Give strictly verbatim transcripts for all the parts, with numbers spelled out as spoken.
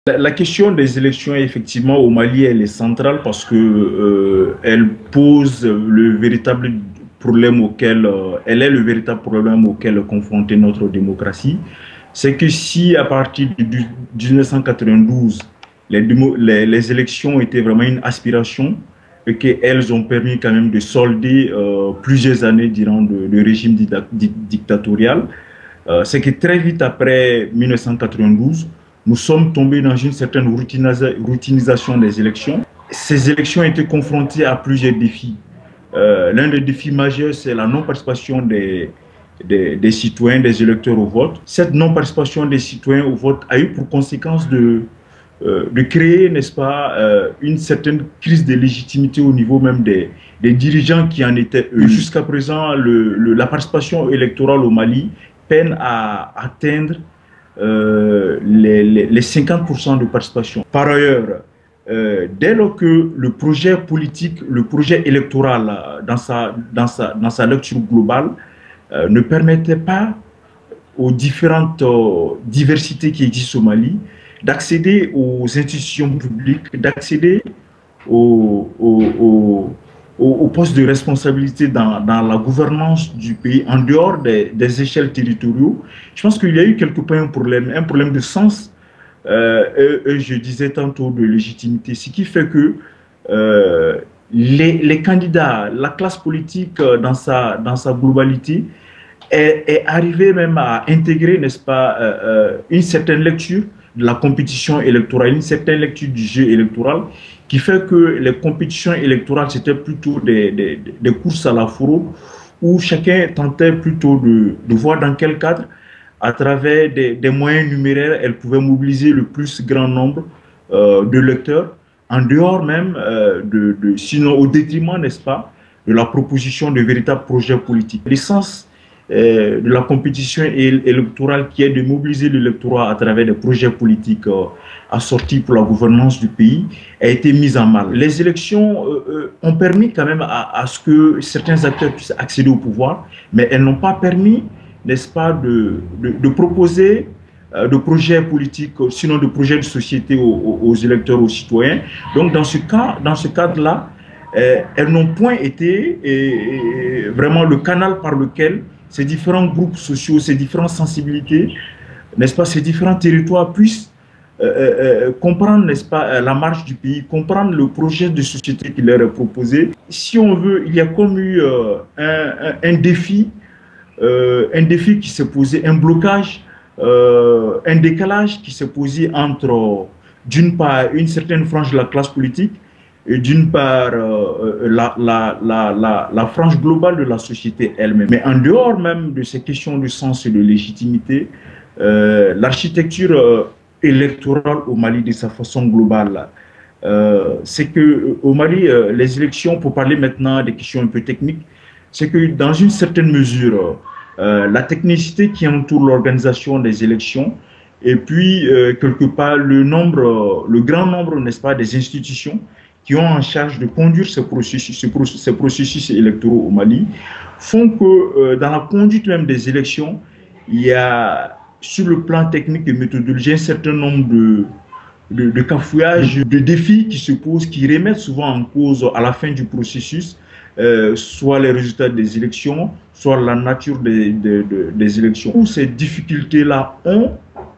La, la question des élections, effectivement, au Mali, elle est centrale parce que euh, elle pose le véritable problème auquel, euh, elle est le véritable problème auquel est confrontée notre démocratie. C'est que si à partir de mille neuf cent quatre-vingt-douze, les, démo- les, les élections étaient vraiment une aspiration et qu'elles ont permis quand même de solder euh, plusieurs années durant le, le régime dicta- di- dictatorial, euh, c'est que très vite après mille neuf cent quatre-vingt-douze, nous sommes tombés dans une certaine routinisa- routinisation des élections. Ces élections étaient confrontées à plusieurs défis. Euh, L'un des défis majeurs, c'est la non-participation des, des, des citoyens, des électeurs au vote. Cette non-participation des citoyens au vote a eu pour conséquence de, euh, de créer, n'est-ce pas, euh, une certaine crise de légitimité au niveau même des, des dirigeants qui en étaient eux. Jusqu'à présent, le, le, la participation électorale au Mali peine à atteindre euh, les, les, les cinquante pour cent de participation. Par ailleurs, euh, dès lors que le projet politique, le projet électoral euh, dans sa, dans sa, dans sa lecture globale euh, ne permettait pas aux différentes euh, diversités qui existent au Mali d'accéder aux institutions publiques, d'accéder aux, aux, aux, aux postes de responsabilité dans, dans, la gouvernance du pays en dehors des, des échelles territoriales. Je pense qu'il y a eu quelque part un problème, un problème de sens, euh, et, et je disais tantôt de légitimité, ce qui fait que euh, les, les candidats, la classe politique euh, dans sa, dans sa globalité, est, est arrivé même à intégrer, n'est-ce pas, euh, euh, une certaine lecture de la compétition électorale, une certaine lecture du jeu électoral, qui fait que les compétitions électorales, c'était plutôt des, des, des courses à la fraude, où chacun tentait plutôt de, de voir dans quel cadre, à travers des, des moyens numéraires, elle pouvait mobiliser le plus grand nombre euh, de lecteurs, en dehors même, euh, de, de, sinon au détriment, n'est-ce pas, de la proposition de véritables projets politiques. L'essence euh, de la compétition électorale qui est de mobiliser l'électorat à travers des projets politiques euh, assortis pour la gouvernance du pays a été mise en mal. Les élections euh, euh, ont permis quand même à, à ce que certains acteurs puissent accéder au pouvoir, mais elles n'ont pas permis, n'est-ce pas, de, de, de proposer euh, de projets politiques, sinon de projets de société aux, aux électeurs, aux citoyens. Donc dans ce cas, dans ce cadre-là, euh, elles n'ont point été et, et vraiment le canal par lequel ces différents groupes sociaux, ces différentes sensibilités, n'est-ce pas, ces différents territoires puissent euh, euh, comprendre, n'est-ce pas, la marche du pays, comprendre le projet de société qui leur est proposé. Si on veut, il y a comme eu euh, un, un, un défi, euh, un défi qui s'est posé, un blocage, euh, un décalage qui s'est posé entre, d'une part, une certaine frange de la classe politique et d'une part euh, la, la, la, la, la frange globale de la société elle-même. Mais en dehors même de ces questions de sens et de légitimité, euh, l'architecture euh, électorale au Mali de sa façon globale, euh, c'est que au Mali, euh, les élections, pour parler maintenant des questions un peu techniques, c'est que dans une certaine mesure, euh, la technicité qui entoure l'organisation des élections et puis euh, quelque part le nombre, le grand nombre, n'est-ce pas, des institutions qui ont en charge de conduire ces processus, ces processus, ces processus électoraux au Mali, font que euh, dans la conduite même des élections, il y a sur le plan technique et méthodologique un certain nombre de, de, de cafouillages, de défis qui se posent, qui remettent souvent en cause à la fin du processus, euh, soit les résultats des élections, soit la nature des, des, des, des élections. Toutes ces difficultés-là ont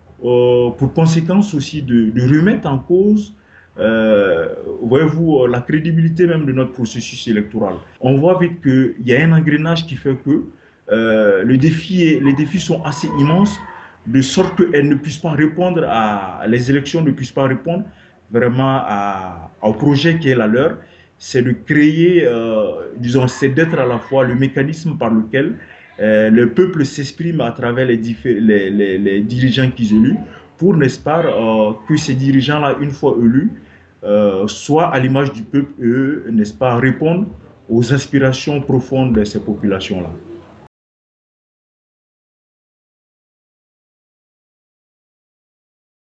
euh, pour conséquence aussi de, de remettre en cause Euh, voyez-vous, la crédibilité même de notre processus électoral. On voit vite qu'il y a un engrenage qui fait que euh, le défi, les défis sont assez immenses, de sorte qu'elles ne puissent pas répondre à, les élections ne puissent pas répondre vraiment à, au projet qui est la leur. C'est de créer, euh, disons, c'est d'être à la fois le mécanisme par lequel euh, le peuple s'exprime à travers les, les, les, les dirigeants qu'ils éluent, pour, n'est-ce pas, euh, que ces dirigeants-là, une fois élus, Euh, soit à l'image du peuple, eux, n'est-ce pas, répondre aux aspirations profondes de ces populations-là.